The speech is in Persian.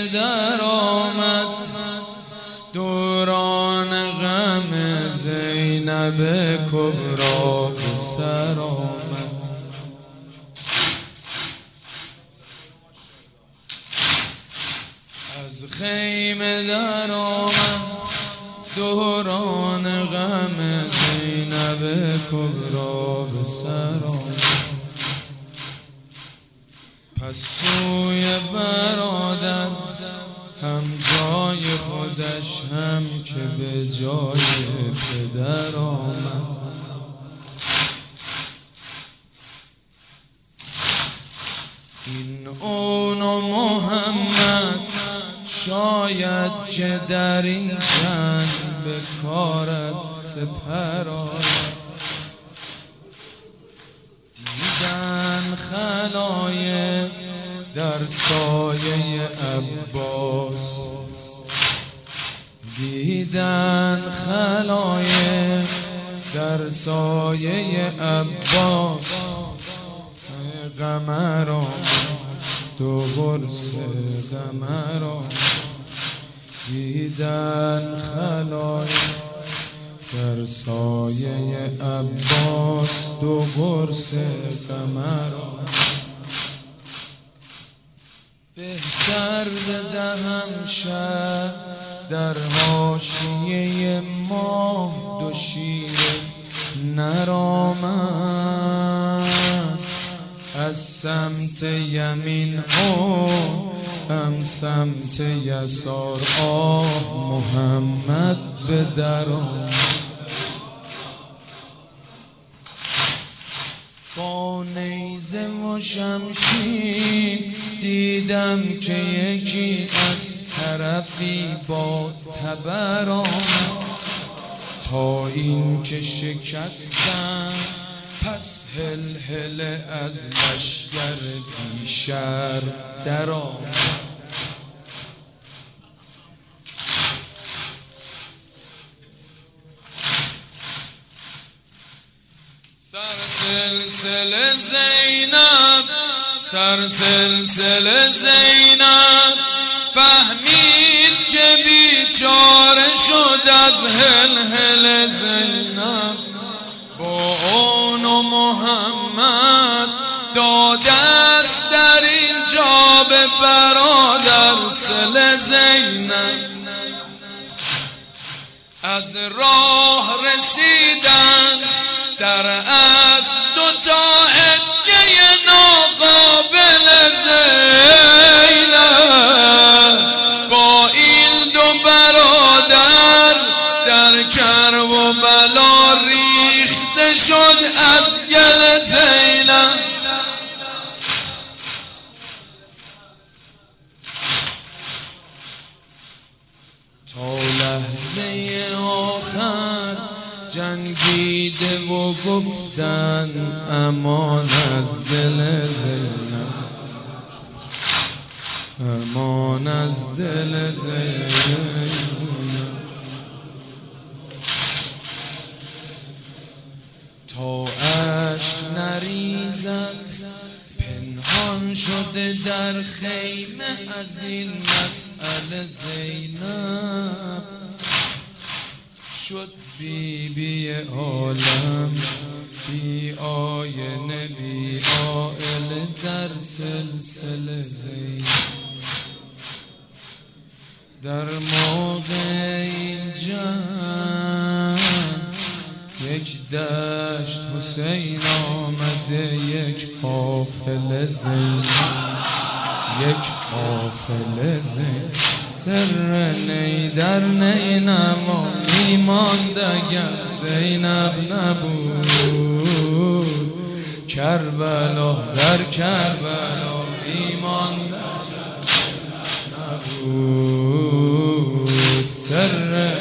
در آمد، دوران غم زینب کبرا به سر آمد. از خیمه در آمد، دوران غم زینب کبرا به سر آمد. پس سوی برادر هم جای خودش هم که به جای پدر آمد. این اون و محمد شاید که در این جنگ به کارت سپر آید. دیدن خلایق در سایه عباس، دیدن خلایق در سایه عباس. قمر آمد دو قرص قمر آمد، دیدن خلایق در سایه عباس. دو قرص قمر آمد. بهتر بدهم شب در حاشیه ماه، دو شیره نر آمد. از سمت یمین هم سمت یسار محمد به در آمد. با نیزه و شمشیر دیدم که یکی از طرفی با تبر آمد. تا این که شکستم پس هل از لشگر بیشر در آمد. سرسلسل زینب، سرسلسل زینب فهمید که بیچاره شد از هل زینب. با اون و محمد داده است در اینجا به برادر سل زینب. از راه رسیدن در اصل دوتا هدیه ناقابل زینب. با این دو برادر در کرب و بلا ریخته شد از گل زینب. تا لحظه آخر جنگیده و گفتن امان از دل زینب، امان از دل زینب. تا عشق نریزد پنهان شده در خیمه از این مسئله زینب. شد بی عالم، بی آینه، بی عائله در سلسله زینب. در موقع این جنگ یک دشت حسین آمده، یک قافله زینب، یک قافله زینب. سر نی در نی نما میماند اگر زینب نبود. کربلا در کربلا میماند اگر نبود. سر